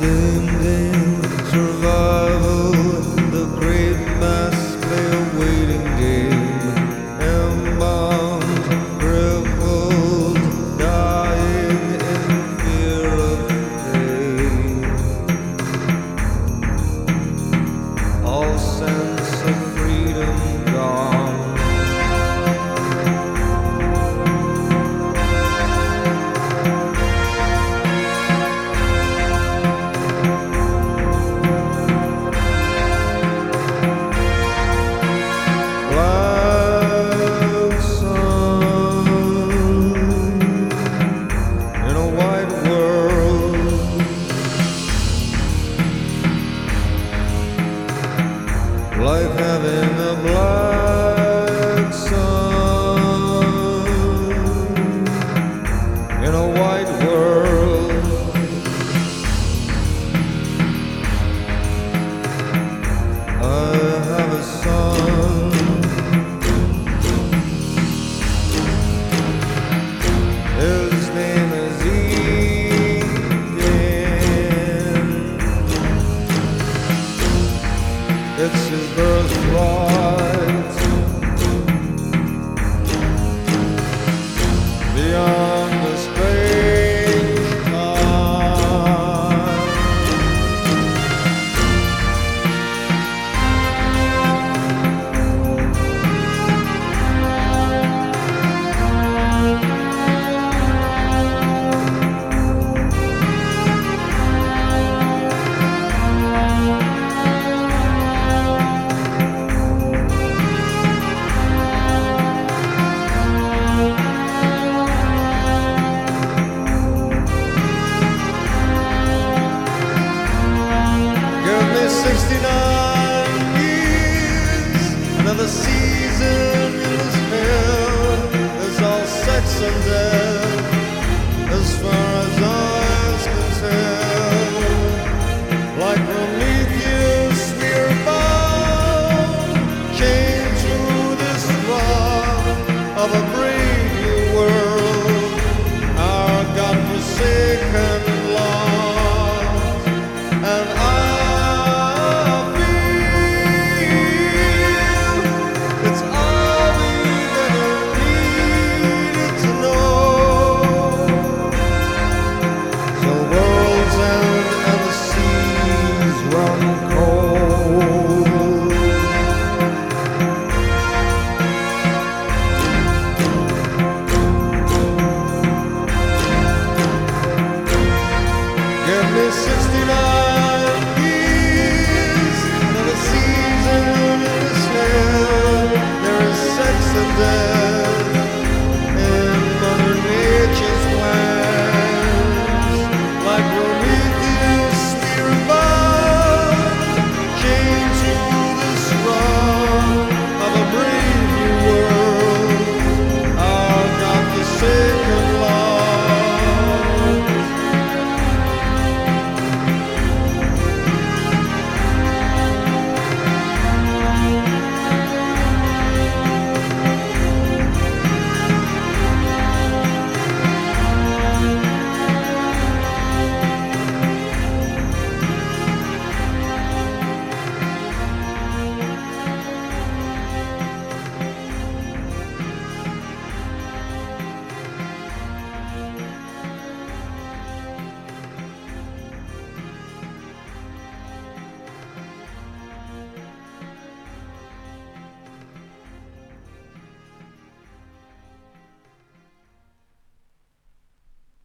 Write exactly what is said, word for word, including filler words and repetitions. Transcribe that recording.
Standing survival, the great mass play a waiting game. Embalmed, crippled, dying in fear of pain. All sense of freedom gone. Like having a black sun in a white world. I have a son. His name is Eden. It's his birthright. Beyond the space time. sixty-nine years, another season in this hell. There's all sex and death, as far as eyes can tell. Like Prometheus, we're bound, chained to this rock of a brave new world, our God-forsaken lost. And I sixty-nine years, another season in this hell. There is sex and death.